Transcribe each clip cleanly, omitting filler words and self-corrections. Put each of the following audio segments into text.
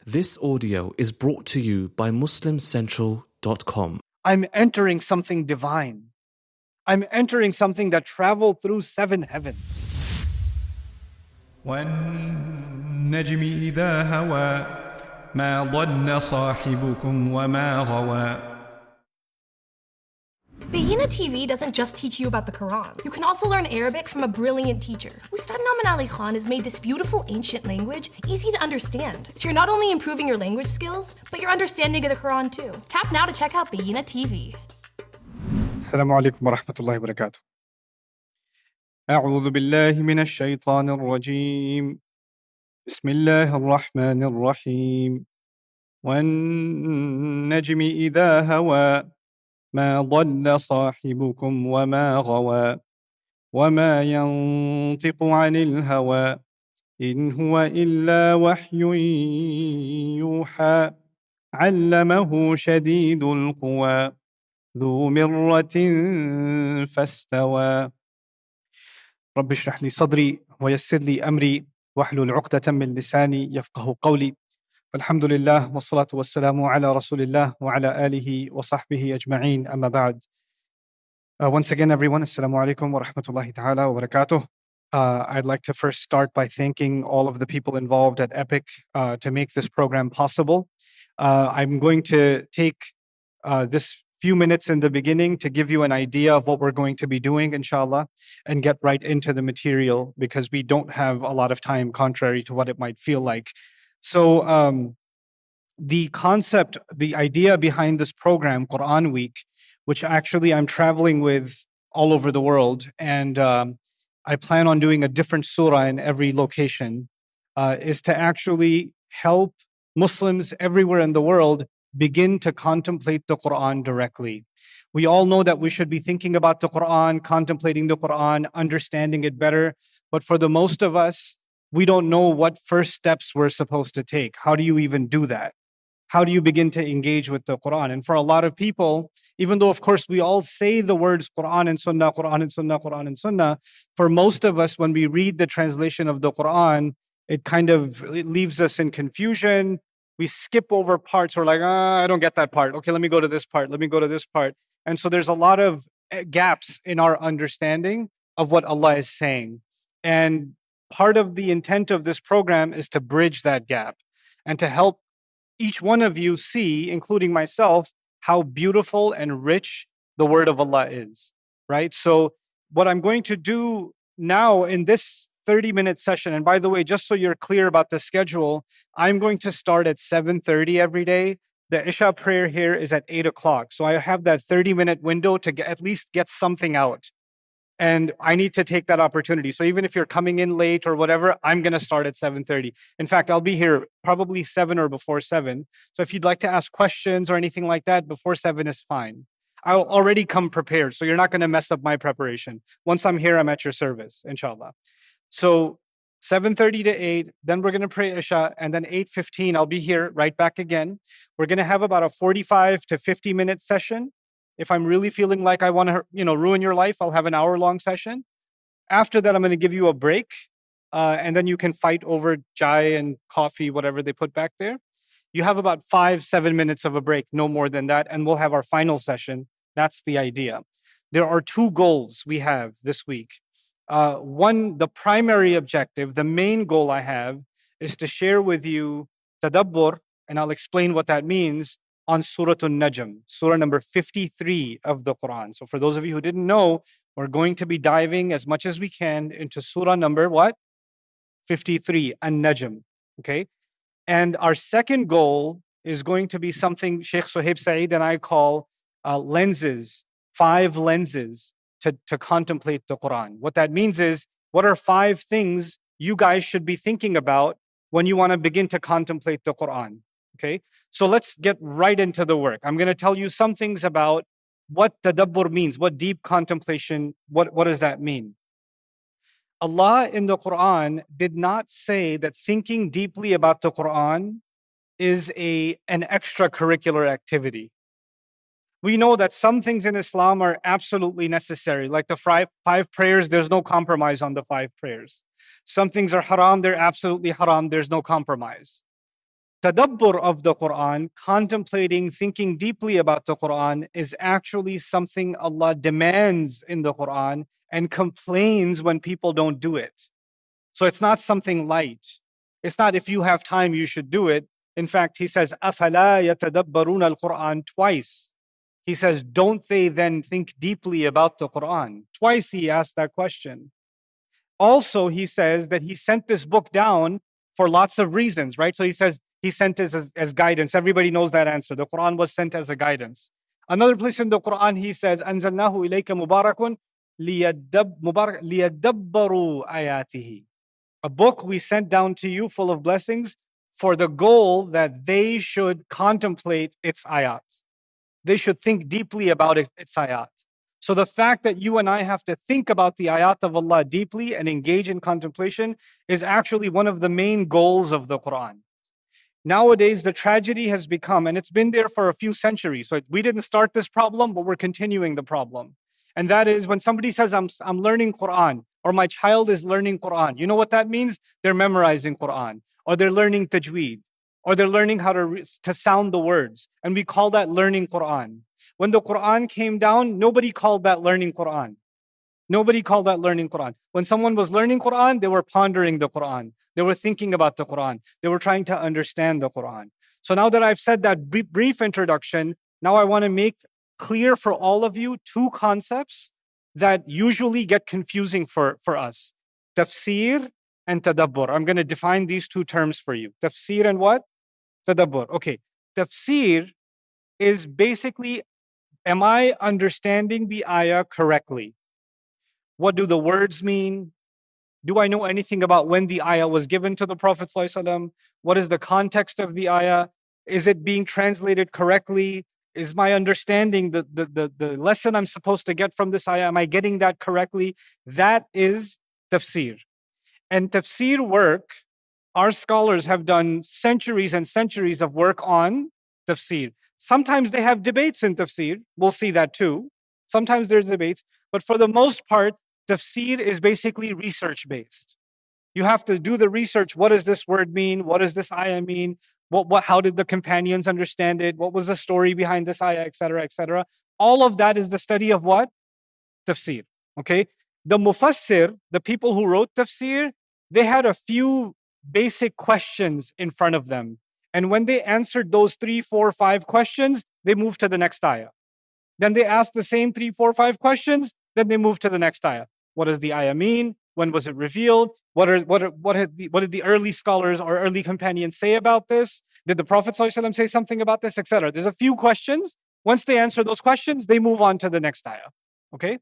This audio is brought to you by MuslimCentral.com. I'm entering something divine. I'm entering something that traveled through 7 heavens. والنجم إذا هوى ما ضل صاحبكم وما غوى. Bayyinah TV doesn't just teach you about the Quran. You can also learn Arabic from a brilliant teacher. Ustad Naman Ali Khan has made this beautiful ancient language easy to understand. So you're not only improving your language skills, but your understanding of the Quran too. Tap now to check out Bayyinah TV. Assalamu alaikum wa rahmatullahi wa barakatuh. أعوذ بالله من الشيطان الرجيم. بسم الله الرحمن الرحيم. والنجم إذا هوى ما ضل صاحبكم وما غوى وما ينطق عن الهوى إن هو إلا وحي يوحى علمه شديد القوى ذو مرة فاستوى رب اشرح لي صدري ويسر لي أمري واحلل عقدة من لساني يفقه قولي الحمد لله والصلاة والسلام على رسول الله وعلى آله وصحبه أجمعين أما بعد. Once again, everyone, assalamu alaikum wa rahmatullahi ta'ala wa barakatuh. I'd like to first start by thanking all of the people involved at EPIC to make this program possible. I'm going to take this few minutes in the beginning to give you an idea of what we're going to be doing, inshallah, and get right into the material because we don't have a lot of time, contrary to what it might feel like. So the concept, the idea behind this program, Quran Week, which actually I'm traveling with all over the world, and I plan on doing a different surah in every location, is to actually help Muslims everywhere in the world begin to contemplate the Quran directly. We all know that we should be thinking about the Quran, contemplating the Quran, understanding it better, but for the most of us, we don't know what first steps we're supposed to take. How do you even do that? How do you begin to engage with the Quran? And for a lot of people, even though, of course, we all say the words Quran and Sunnah, Quran and Sunnah, Quran and Sunnah, for most of us, when we read the translation of the Quran, it leaves us in confusion. We skip over parts. We're like, I don't get that part. Okay, let me go to this part. Let me go to this part. And so there's a lot of gaps in our understanding of what Allah is saying. And part of the intent of this program is to bridge that gap and to help each one of you see, including myself, how beautiful and rich the word of Allah is, right? So what I'm going to do now in this 30-minute session, and by the way, just so you're clear about the schedule, I'm going to start at 7:30 every day. The Isha prayer here is at 8 o'clock. So I have that 30-minute window to at least get something out. And I need to take that opportunity. So even if you're coming in late or whatever, I'm going to start at 7:30. In fact, I'll be here probably 7 or before 7. So if you'd like to ask questions or anything like that, before 7 is fine. I'll already come prepared. So you're not going to mess up my preparation. Once I'm here, I'm at your service, inshallah. So 7:30 to 8, then we're going to pray Isha. And then 8:15, I'll be here right back again. We're going to have about a 45 to 50-minute session. If I'm really feeling like I want to, ruin your life, I'll have an hour-long session. After that, I'm going to give you a break, and then you can fight over chai and coffee, whatever they put back there. You have about 5-7 minutes of a break, no more than that, and we'll have our final session. That's the idea. There are 2 goals we have this week. One, the primary objective, the main goal I have, is to share with you tadabbur, and I'll explain what that means, on Surah An-Najm, Surah number 53 of the Quran. So for those of you who didn't know, we're going to be diving as much as we can into Surah number what? 53, An-Najm, okay? And our second goal is going to be something Sheikh Suhaib Saeed and I call lenses, 5 lenses to contemplate the Quran. What that means is, what are 5 things you guys should be thinking about when you want to begin to contemplate the Quran? Okay, so let's get right into the work. I'm going to tell you some things about what tadabbur means, what deep contemplation, what does that mean? Allah in the Quran did not say that thinking deeply about the Quran is an extracurricular activity. We know that some things in Islam are absolutely necessary, like the 5 prayers, there's no compromise on the 5 prayers. Some things are haram, they're absolutely haram, there's no compromise. tadabbur of the Quran, contemplating, thinking deeply about the Quran, is actually something Allah demands in the Quran and complains when people don't do it. So it's not something light. It's not if you have time, you should do it. In fact, he says, أَفَلَا يَتَدَبَّرُونَ الْقُرْآنَ twice. He says, don't they then think deeply about the Quran? Twice he asked that question. Also, he says that he sent this book down for lots of reasons, right? So he says he sent it as guidance. Everybody knows that answer. The Quran was sent as a guidance. Another place in the Quran, he says, أَنزَلْنَاهُ إِلَيْكَ مُبَارَكٌ لِيَدَّبَّرُوا آيَاتِهِ. A book we sent down to you full of blessings for the goal that they should contemplate its ayat. They should think deeply about its ayat. So the fact that you and I have to think about the ayat of Allah deeply and engage in contemplation is actually one of the main goals of the Quran. Nowadays, the tragedy has become, and it's been there for a few centuries, so we didn't start this problem, but we're continuing the problem. And that is when somebody says, I'm learning Quran, or my child is learning Quran, you know what that means? They're memorizing Quran, or they're learning tajweed, or they're learning how to sound the words. And we call that learning Quran. When the Quran came down, nobody called that learning Quran. Nobody called that learning Quran. When someone was learning Quran, they were pondering the Quran. They were thinking about the Quran. They were trying to understand the Quran. So now that I've said that brief introduction, now I want to make clear for all of you two concepts that usually get confusing for us. Tafsir and tadabbur. I'm going to define these two terms for you. Tafsir and what? Tadabbur. Okay. Tafsir is basically, am I understanding the ayah correctly? What do the words mean? Do I know anything about when the ayah was given to the Prophet ﷺ? What is the context of the ayah? Is it being translated correctly? Is my understanding the lesson I'm supposed to get from this ayah? Am I getting that correctly? That is tafsir. And tafsir work, our scholars have done centuries and centuries of work on tafsir. Sometimes they have debates in tafsir. We'll see that too. Sometimes there's debates. But for the most part, tafsir is basically research-based. You have to do the research. What does this word mean? What does this ayah mean? How did the companions understand it? What was the story behind this ayah, etc., etc.? All of that is the study of what? Tafsir. Okay? The mufassir, the people who wrote tafsir, they had a few basic questions in front of them. And when they answered those 3, 4, 5 questions, they moved to the next ayah. Then they asked the same 3, 4, 5 questions, then they moved to the next ayah. What does the ayah mean? When was it revealed? What did the early scholars or early companions say about this? Did the Prophet ﷺ say something about this, etc.? There's a few questions. Once they answer those questions, they move on to the next ayah. Okay?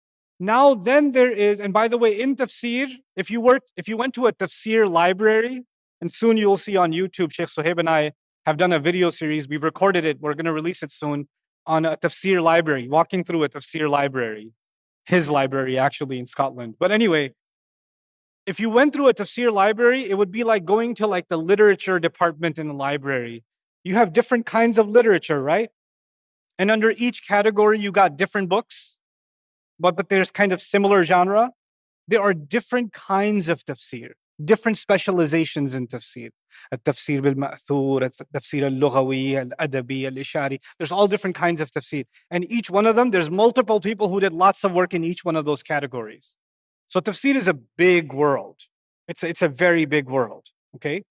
Now then there is, and by the way, in tafsir, if you went to a tafsir library, and soon you'll see on YouTube, Sheikh Suhaib and I have done a video series. We've recorded it. We're going to release it soon on a tafsir library, walking through a tafsir library. His library, actually, in Scotland. But anyway, if you went through a tafsir library, it would be like going to like the literature department in the library. You have different kinds of literature, right? And under each category, you got different books, but there's kind of similar genre. There are different kinds of tafsir, different specializations in tafsir. Al-tafsir bil-ma'thur, al-tafsir al-lughawi, al-adabi, al-ishari. There's all different kinds of tafsir. And each one of them, there's multiple people who did lots of work in each one of those categories. So tafsir is a big world. It's a very big world, okay?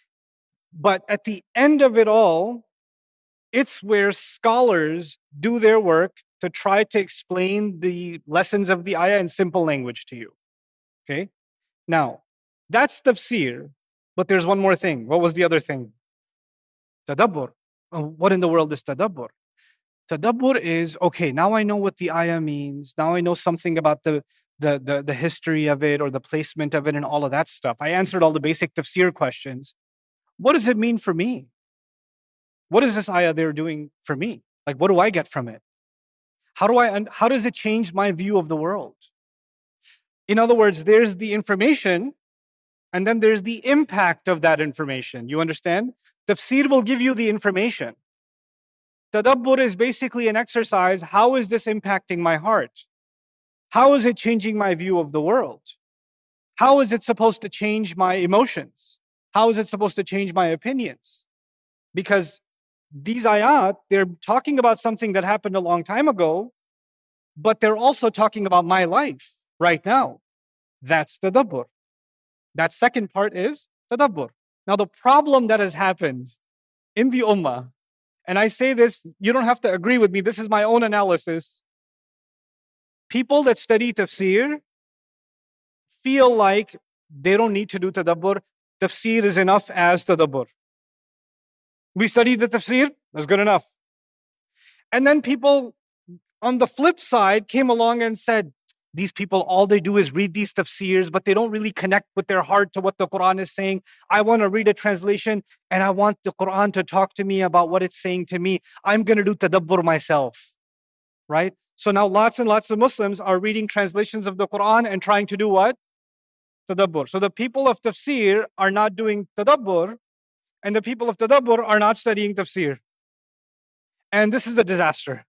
But at the end of it all, it's where scholars do their work to try to explain the lessons of the ayah in simple language to you, okay? Now, that's tafsir, but there's one more thing. What was the other thing? Tadabbur. What in the world is tadabbur? Tadabbur is, okay, now I know what the ayah means. Now I know something about the history of it or the placement of it and all of that stuff. I answered all the basic tafsir questions. What does it mean for me? What is this ayah they're doing for me? Like, what do I get from it? How does it change my view of the world? In other words, there's the information, and then there's the impact of that information. You understand? Tafsir will give you the information. Tadabbur is basically an exercise. How is this impacting my heart? How is it changing my view of the world? How is it supposed to change my emotions? How is it supposed to change my opinions? Because these ayat, they're talking about something that happened a long time ago, but they're also talking about my life right now. That's tadabbur. That second part is tadabbur. Now, the problem that has happened in the ummah, and I say this, you don't have to agree with me, this is my own analysis. People that study tafsir feel like they don't need to do tadabbur. Tafsir is enough as tadabbur. We studied the tafsir, that's good enough. And then people on the flip side came along and said, these people, all they do is read these tafsirs, but they don't really connect with their heart to what the Quran is saying. I want to read a translation and I want the Quran to talk to me about what it's saying to me. I'm going to do tadabbur myself, right? So now lots and lots of Muslims are reading translations of the Quran and trying to do what? Tadabbur. So the people of tafsir are not doing tadabbur, and the people of tadabbur are not studying tafsir. And this is a disaster.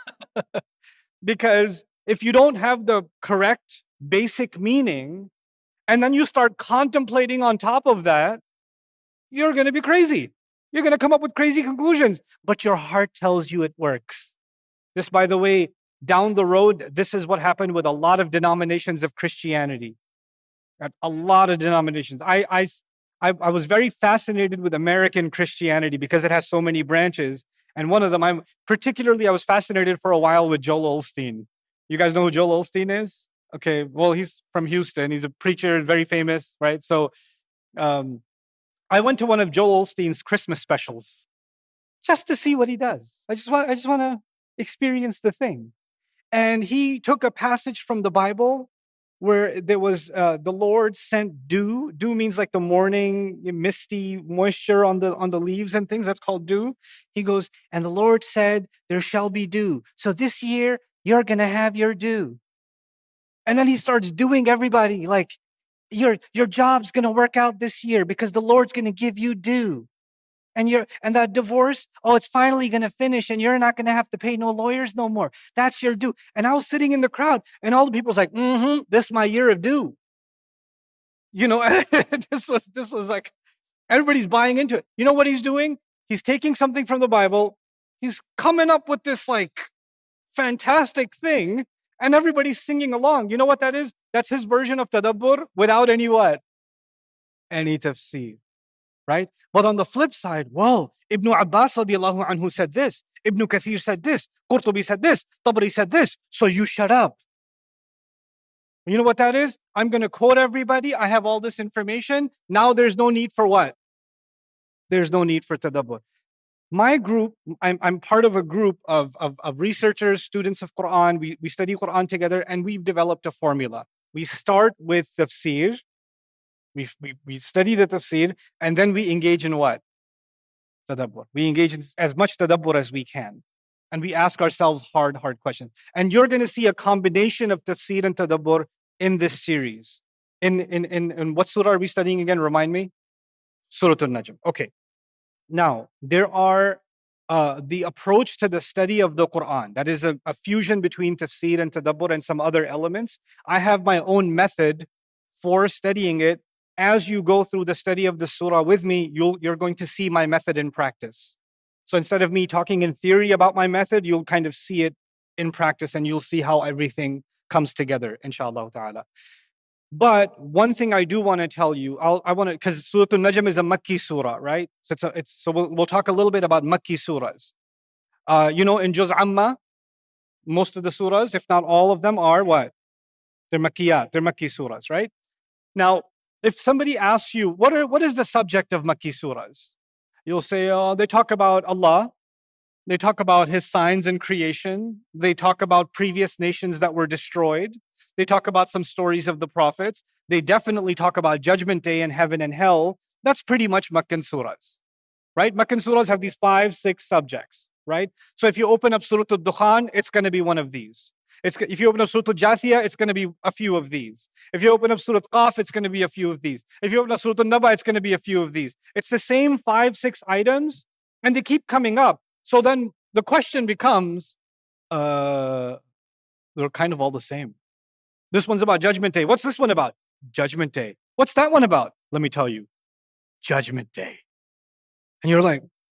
Because if you don't have the correct basic meaning, and then you start contemplating on top of that, you're going to be crazy. You're going to come up with crazy conclusions, but your heart tells you it works. This, by the way, down the road, this is what happened with a lot of denominations of Christianity. A lot of denominations. I was very fascinated with American Christianity because it has so many branches. And one of them, I was fascinated for a while with Joel Osteen. You guys know who Joel Osteen is? Okay, well, he's from Houston. He's a preacher, very famous, right? So I went to one of Joel Osteen's Christmas specials just to see what he does. I just want to experience the thing. And he took a passage from the Bible where there was the Lord sent dew. Dew means like the morning misty moisture on the leaves and things. That's called dew. He goes, and the Lord said, there shall be dew. So this year, you're going to have your dew. And then he starts doing everybody like, your job's going to work out this year because the Lord's going to give you dew. And that divorce, it's finally going to finish and you're not going to have to pay no lawyers no more. That's your due. And I was sitting in the crowd and all the people's like, this is my year of due. You know, this was like, everybody's buying into it. You know what he's doing? He's taking something from the Bible. He's coming up with this like fantastic thing and everybody's singing along. You know what that is? That's his version of tadabbur without any what? Any tafsir. Right? But on the flip side, Ibn Abbas radiallahu anhu said this, Ibn Kathir said this, Qurtubi said this, Tabari said this, so you shut up. You know what that is? I'm going to quote everybody. I have all this information. Now there's no need for what? There's no need for tadabbur. My group, I'm part of a group of researchers, students of Quran. We study Quran together and we've developed a formula. We start with tafsir. We study the tafsir and then we engage in what? Tadabbur. We engage in as much tadabbur as we can. And we ask ourselves hard questions. And you're going to see a combination of tafsir and tadabbur in this series. In what surah are we studying again? Remind me. Surah An-Najm. Okay. Now, there are the approach to the study of the Quran. That is a fusion between tafsir and tadabbur and some other elements. I have my own method for studying it. As you go through the study of the surah with me, you're going to see my method in practice. So instead of me talking in theory about my method, you'll kind of see it in practice and you'll see how everything comes together, inshallah ta'ala. But one thing I do want to tell you, because Surah An-Najm is a Makki surah, right? So we'll talk a little bit about Makki surahs. In Juz Amma, most of the surahs, if not all of them, are what? They're Makkiyat, they're Makki surahs, right? Now, if somebody asks you, what is the subject of Makki surahs? You'll say, they talk about Allah. They talk about His signs in creation. They talk about previous nations that were destroyed. They talk about some stories of the prophets. They definitely talk about Judgment Day and heaven and hell. That's pretty much Makkan surahs, right? Makkan surahs have these 5-6 subjects, right? So if you open up Surah Al-Dukhan, it's going to be one of these. If you open up Surah Al-Jathiyah, it's going to be a few of these. If you open up Surah Qaf, it's going to be a few of these. If you open up Surah An-Naba, it's going to be a few of these. It's the same 5-6 items, and they keep coming up. So then the question becomes, they're kind of all the same. This one's about Judgment Day. What's this one about? Judgment Day. What's that one about? Let me tell you. Judgment Day. And you're like,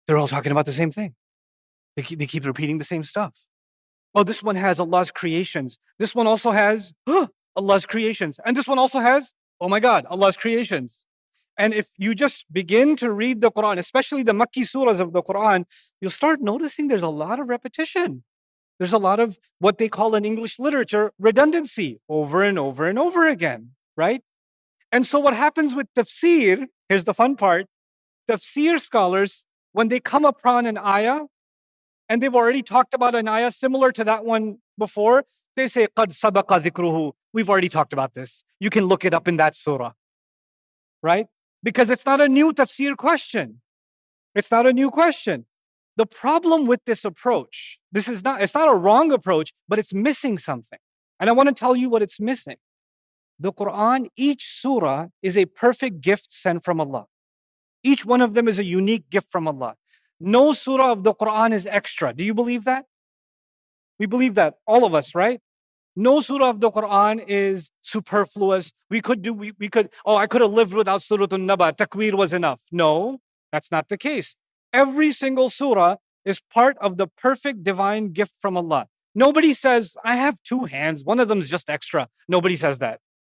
They're all talking about the same thing. They keep repeating the same stuff. Oh, this one has Allah's creations. This one also has Allah's creations. And this one also has, oh my God, Allah's creations. And if you just begin to read the Quran, especially the Makki surahs of the Quran, you'll start noticing there's a lot of repetition. There's a lot of what they call in English literature redundancy over and over and over again, right? And so what happens with tafsir, here's the fun part, tafsir scholars, when they come upon an ayah, and they've already talked about an ayah similar to that one before, they say, قَدْ سَبَقَ ذِكْرُهُ. We've already talked about this. You can look it up in that surah, right? Because it's not a new tafsir question. It's not a new question. The problem with this approach, it's not a wrong approach, but it's missing something. And I want to tell you what it's missing. The Quran, each surah is a perfect gift sent from Allah. Each one of them is a unique gift from Allah. No surah of the Quran is extra. Do you believe that? We believe that, all of us, right? No surah of the Quran is superfluous. I could have lived without Surah An-Naba. Takwir was enough. No, that's not the case. Every single surah is part of the perfect divine gift from Allah. Nobody says, I have two hands, one of them is just extra. Nobody says that.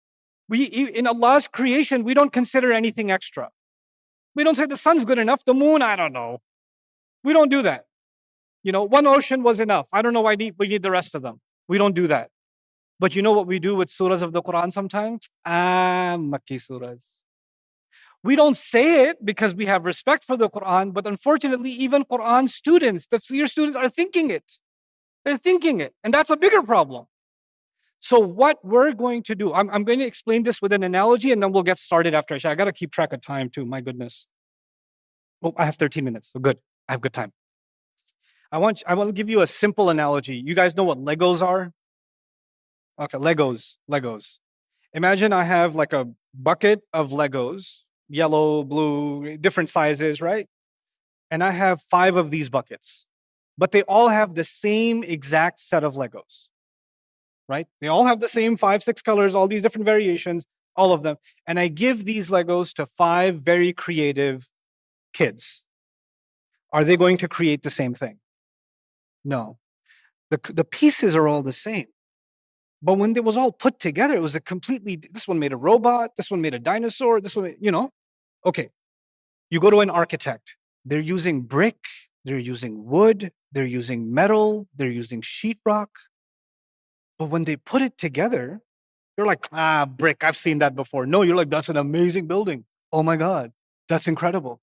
In Allah's creation, we don't consider anything extra. We don't say the sun's good enough, the moon, I don't know. We don't do that. One ocean was enough. I don't know why we need the rest of them. We don't do that. But you know what we do with surahs of the Quran sometimes? Makki surahs. We don't say it because we have respect for the Quran, but unfortunately, even Quran students, tafsir students are thinking it. They're thinking it. And that's a bigger problem. So what we're going to do, I'm going to explain this with an analogy and then we'll get started after Isha. I got to keep track of time too, my goodness. Oh, I have 13 minutes, so good. I have good time. I want to give you a simple analogy. You guys know what Legos are? Okay, Legos. Imagine I have like a bucket of Legos, yellow, blue, different sizes, right? And I have 5 of these buckets, but they all have the same exact set of Legos, right? They all have the same 5, 6 colors, all these different variations, all of them. And I give these Legos to 5 very creative kids. Are they going to create the same thing? No. The pieces are all the same. But when it was all put together, it was this one made a robot, this one made a dinosaur, this one, Okay, you go to an architect. They're using brick, they're using wood, they're using metal, they're using sheetrock. But when they put it together, you're like, brick, I've seen that before. No, you're like, that's an amazing building. Oh my God, that's incredible.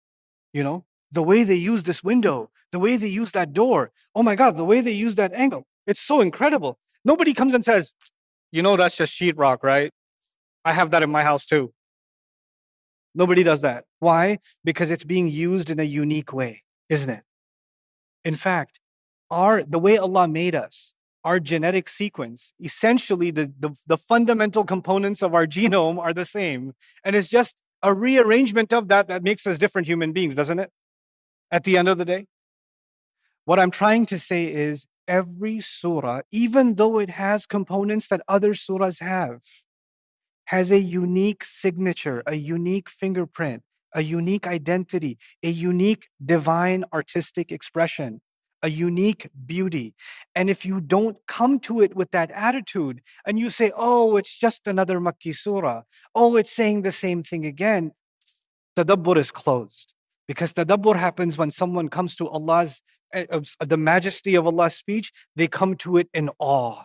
The way they use this window, the way they use that door. Oh my God, the way they use that angle. It's so incredible. Nobody comes and says, that's just sheetrock, right? I have that in my house too. Nobody does that. Why? Because it's being used in a unique way, isn't it? In fact, the way Allah made us, our genetic sequence, essentially the fundamental components of our genome are the same. And it's just a rearrangement of that makes us different human beings, doesn't it? At the end of the day. What I'm trying to say is every surah, even though it has components that other surahs have, has a unique signature, a unique fingerprint, a unique identity, a unique divine artistic expression, a unique beauty. And if you don't come to it with that attitude and you say, oh, it's just another Makki surah, oh, it's saying the same thing again, tadabbur is closed. Because tadabbur happens when someone comes to the majesty of Allah's speech, they come to it in awe.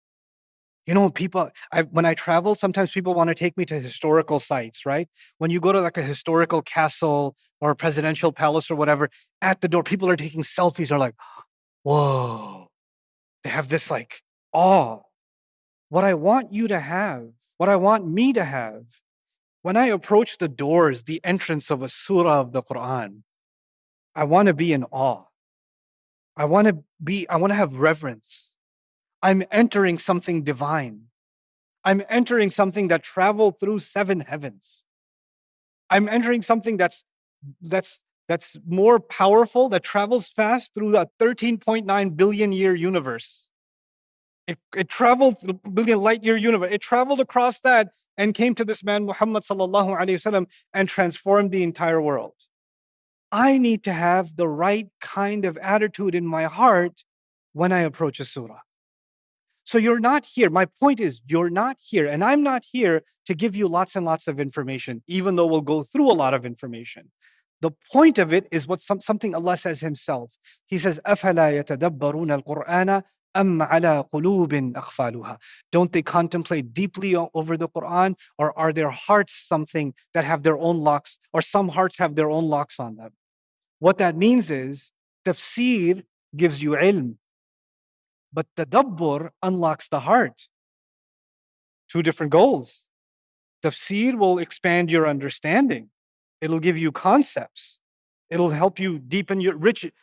When I travel, sometimes people want to take me to historical sites, right? When you go to like a historical castle or a presidential palace or whatever, at the door, people are taking selfies, are like, whoa. They have this like awe. What I want you to have, what I want me to have, when I approach the doors, the entrance of a surah of the Quran, I want to be in awe. I want to have reverence. I'm entering something divine. I'm entering something that traveled through 7 heavens. I'm entering something that's more powerful, that travels fast through the 13.9 billion year universe. It traveled through the billion light year universe. It traveled across that and came to this man, Muhammad sallallahu alaihi wasallam, and transformed the entire world. I need to have the right kind of attitude in my heart when I approach a surah. So you're not here. My point is, you're not here, and I'm not here to give you lots and lots of information, even though we'll go through a lot of information. The point of it is something Allah says Himself. He says, أَفَلَا يَتَدَبَّرُونَ الْقُرْآنَ أَمْ عَلَى قُلُوبٍ أَقْفَالُهَا. Don't they contemplate deeply over the Quran, or are their hearts something that have their own locks, or some hearts have their own locks on them? What that means is, tafsir gives you ilm, but tadabbur unlocks the heart. Two different goals. Tafsir will expand your understanding. It'll give you concepts. It'll help you deepen your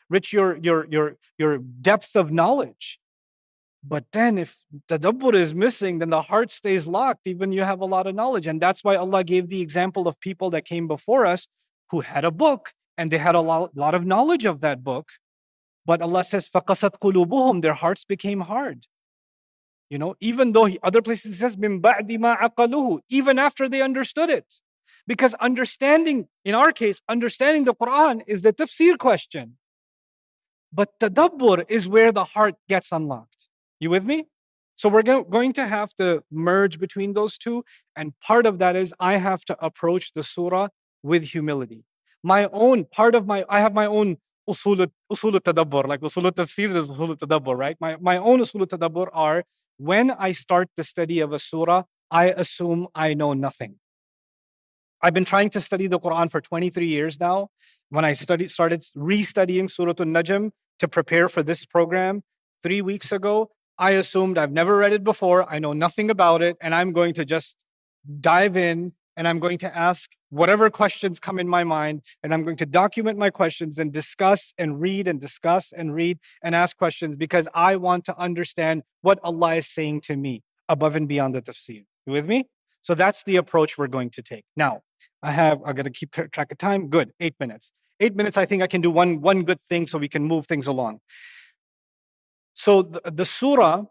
your depth of knowledge. But then if tadabbur is missing, then the heart stays locked, even you have a lot of knowledge. And that's why Allah gave the example of people that came before us who had a book and they had a lot of knowledge of that book. But Allah says, فَقَسَتْ قُلُوبُهُمْ, their hearts became hard. You know, even though other places it says, مِن بَعْدِ مَا عَقَلُوهُ, even after they understood it. Because understanding, in our case, understanding the Quran is the tafsir question. But tadabbur is where the heart gets unlocked. You with me? So we're going to have to merge between those two. And part of that is I have to approach the surah with humility. I have my own usul tadabbur, like usul tafsir, there's usul tadabbur, right? My own usul tadabbur are, when I start the study of a surah, I assume I know nothing. I've been trying to study the Quran for 23 years now. When I started restudying Surah An-Najm to prepare for this program 3 weeks ago, I assumed I've never read it before, I know nothing about it, and I'm going to just dive in and I'm going to ask whatever questions come in my mind, and I'm going to document my questions and discuss and read and discuss and read and ask questions, because I want to understand what Allah is saying to me above and beyond the tafsir. You with me? So that's the approach we're going to take. Now, I got to keep track of time. Good, 8 minutes. 8 minutes, I think I can do one good thing so we can move things along. So the surah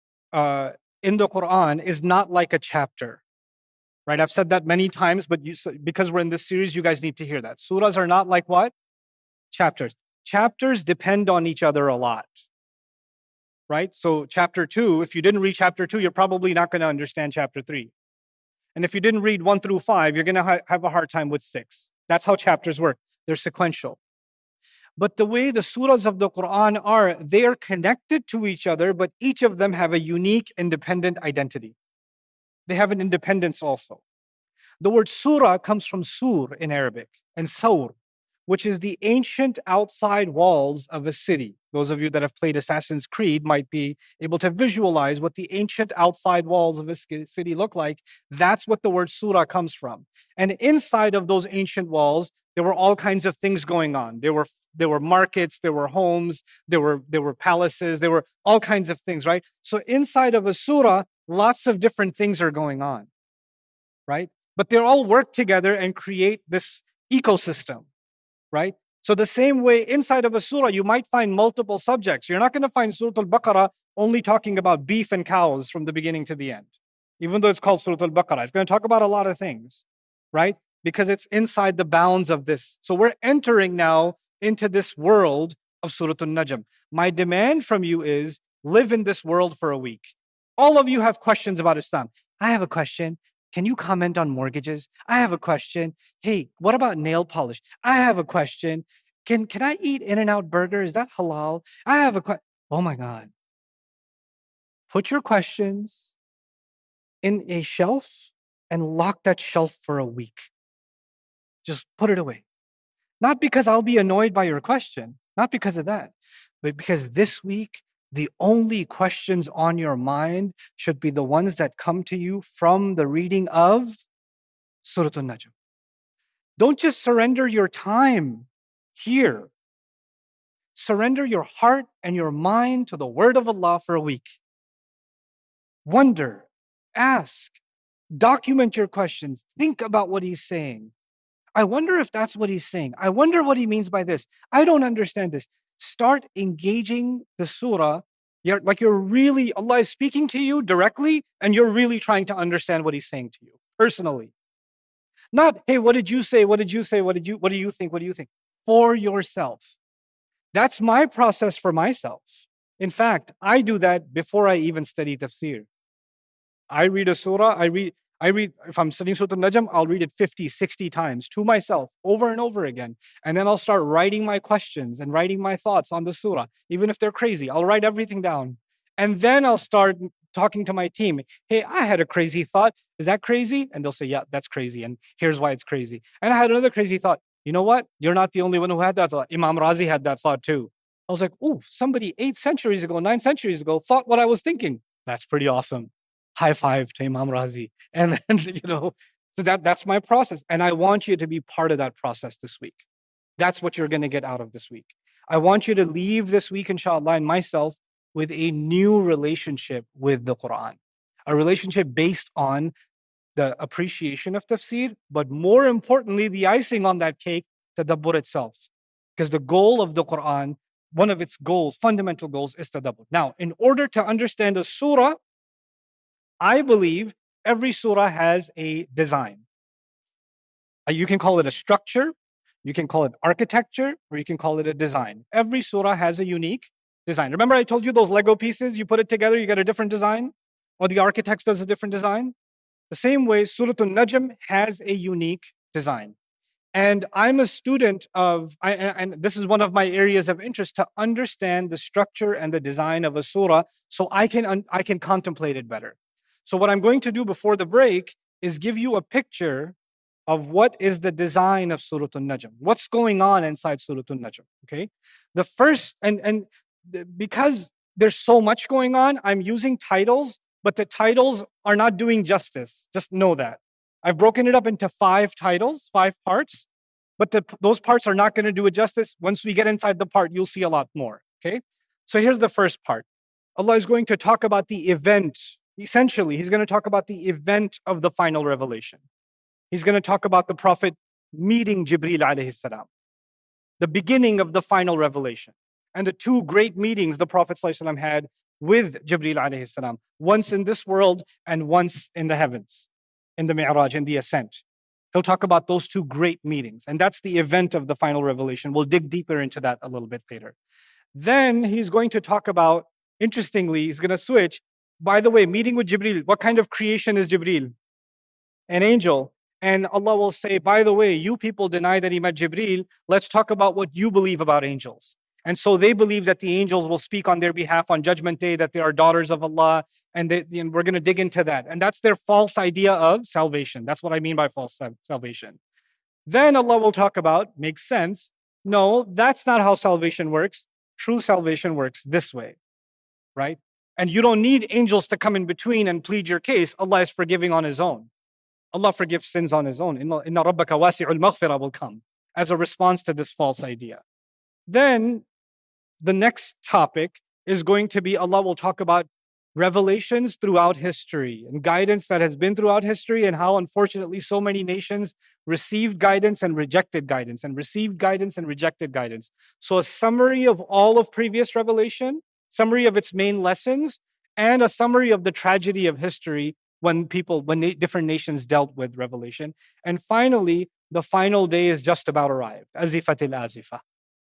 in the Quran is not like a chapter, right? I've said that many times, but because we're in this series, you guys need to hear that. Surahs are not like what? Chapters. Chapters depend on each other a lot, right? So chapter 2, if you didn't read chapter 2, you're probably not going to understand chapter 3. And if you didn't read 1 through 5, you're going to have a hard time with 6. That's how chapters work. They're sequential. But the way the surahs of the Quran are, they are connected to each other, but each of them have a unique, independent identity. They have an independence also. The word surah comes from sur in Arabic, and sawr, which is the ancient outside walls of a city. Those of you that have played Assassin's Creed might be able to visualize what the ancient outside walls of a city look like. That's what the word surah comes from. And inside of those ancient walls, there were all kinds of things going on. There were markets, there were homes, there were palaces, there were all kinds of things, right? So inside of a surah, lots of different things are going on, right? But they all work together and create this ecosystem, right? So the same way inside of a surah, you might find multiple subjects. You're not going to find Surah Al-Baqarah only talking about beef and cows from the beginning to the end. Even though it's called Surah Al-Baqarah, it's going to talk about a lot of things, right? Because it's inside the bounds of this. So we're entering now into this world of Surah An-Najm. My demand from you is live in this world for a week. All of you have questions about Islam. I have a question. Can you comment on mortgages? I have a question. Hey, what about nail polish? I have a question. Can I eat In-N-Out burger? Is that halal? I have a question. Oh my God. Put your questions in a shelf and lock that shelf for a week. Just put it away. Not because I'll be annoyed by your question, not because of that, but because this week, the only questions on your mind should be the ones that come to you from the reading of Surah An-Najm. Don't just surrender your time here. Surrender your heart and your mind to the word of Allah for a week. Wonder, ask, document your questions, think about what He's saying. I wonder if that's what He's saying. I wonder what He means by this. I don't understand this. Start engaging the surah. Allah is speaking to you directly, and you're really trying to understand what He's saying to you personally. Not, hey, what did you say? What did you say? What do you think? What do you think? for yourself. That's my process for myself. In fact, I do that before I even study tafsir. I read a surah, I read, if I'm studying Surah Al-Najm, I'll read it 50, 60 times to myself over and over again. And then I'll start writing my questions and writing my thoughts on the surah. Even if they're crazy, I'll write everything down. And then I'll start talking to my team. Hey, I had a crazy thought. Is that crazy? And they'll say, yeah, that's crazy. And here's why it's crazy. And I had another crazy thought. You know what? You're not the only one who had that thought. Imam Razi had that thought too. I was like, oh, somebody 8 centuries ago, 9 centuries ago thought what I was thinking. That's pretty awesome. High five to Imam Razi. And then, so that's my process. And I want you to be part of that process this week. That's what you're going to get out of this week. I want you to leave this week, inshallah, and myself with a new relationship with the Quran. A relationship based on the appreciation of tafsir, but more importantly, the icing on that cake, tadabbur itself. Because the goal of the Quran, one of its goals, fundamental goals, is tadabbur. Now, in order to understand a surah, I believe every surah has a design. You can call it a structure, you can call it architecture, or you can call it a design. Every surah has a unique design. Remember I told you those Lego pieces, you put it together, you get a different design? Or the architect does a different design? The same way, Surah Al-Najm has a unique design. And I'm a student of, and this is one of my areas of interest, to understand the structure and the design of a surah so I can contemplate it better. So what I'm going to do before the break is give you a picture of what is the design of Surah Al-Najm. What's going on inside Surah Al-Najm, okay? The first, because there's so much going on, I'm using titles, but the titles are not doing justice. Just know that. I've broken it up into 5 titles, 5 parts, but those parts are not going to do it justice. Once we get inside the part, you'll see a lot more, okay? So here's the first part. Allah is going to talk about the event. Essentially, He's going to talk about the event of the final revelation. He's going to talk about the Prophet meeting Jibreel alayhi salam, the beginning of the final revelation, and the 2 great meetings the Prophet sallallahu alaihi wasallam had with Jibreel alayhi salam, once in this world and once in the heavens, in the Mi'raj, in the ascent. He'll talk about those 2 great meetings, and that's the event of the final revelation. We'll dig deeper into that a little bit later. Then he's going to talk about, interestingly, he's going to switch. By the way, meeting with Jibreel, what kind of creation is Jibreel? An angel. And Allah will say, by the way, you people deny that He met Jibreel. Let's talk about what you believe about angels. And so they believe that the angels will speak on their behalf on Judgment Day, that they are daughters of Allah. And we're going to dig into that. And that's their false idea of salvation. That's what I mean by false salvation. Then Allah will talk about, makes sense. No, that's not how salvation works. True salvation works this way, right? And you don't need angels to come in between and plead your case. Allah is forgiving on His own. Allah forgives sins on His own. Inna rabbaka wasi'ul maghfirah will come as a response to this false idea. Then the next topic is going to be, Allah will talk about revelations throughout history and guidance that has been throughout history, and how unfortunately so many nations received guidance and rejected guidance, and received guidance and rejected guidance. So a summary of all of previous revelation, summary of its main lessons, and a summary of the tragedy of history when different nations dealt with revelation. And finally, the final day is just about arrived. Azifatil Azifah.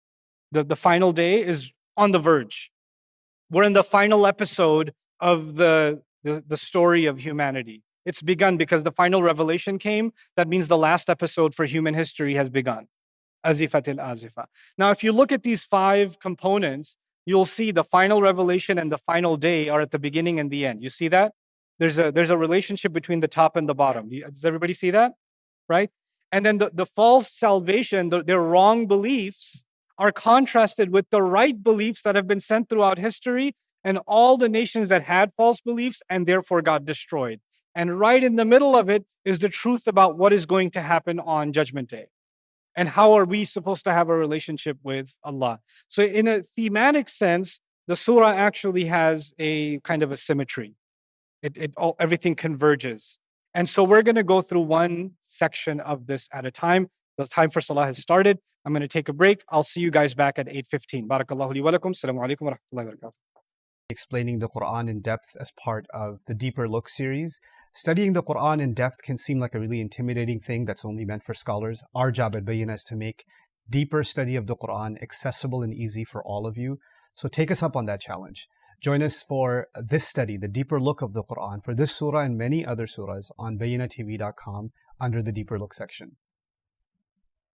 The final day is on the verge. We're in the final episode of the story of humanity. It's begun because the final revelation came. That means the last episode for human history has begun. Azifatil Azifah. Now, if you look at these 5 components, you'll see the final revelation and the final day are at the beginning and the end. You see that? There's a relationship between the top and the bottom. Does everybody see that? Right? And then the false salvation, their wrong beliefs are contrasted with the right beliefs that have been sent throughout history, and all the nations that had false beliefs and therefore got destroyed. And right in the middle of it is the truth about what is going to happen on Judgment Day. And how are we supposed to have a relationship with Allah? So in a thematic sense, the surah actually has a kind of a symmetry. Everything converges. And so we're going to go through one section of this at a time. The time for salah has started. I'm going to take a break. I'll see you guys back at 8:15. Barakallahu li wa lakum. Assalamu alaikum wa rahmatullahi wa barakatuh. Explaining the Quran in depth as part of the Deeper Look series. Studying the Quran in depth can seem like a really intimidating thing that's only meant for scholars. Our job at Bayyinah is to make deeper study of the Quran, accessible and easy for all of you. So take us up on that challenge. Join us for this study, the deeper look of the Quran, for this surah and many other surahs on bayinatv.com under the Deeper Look section.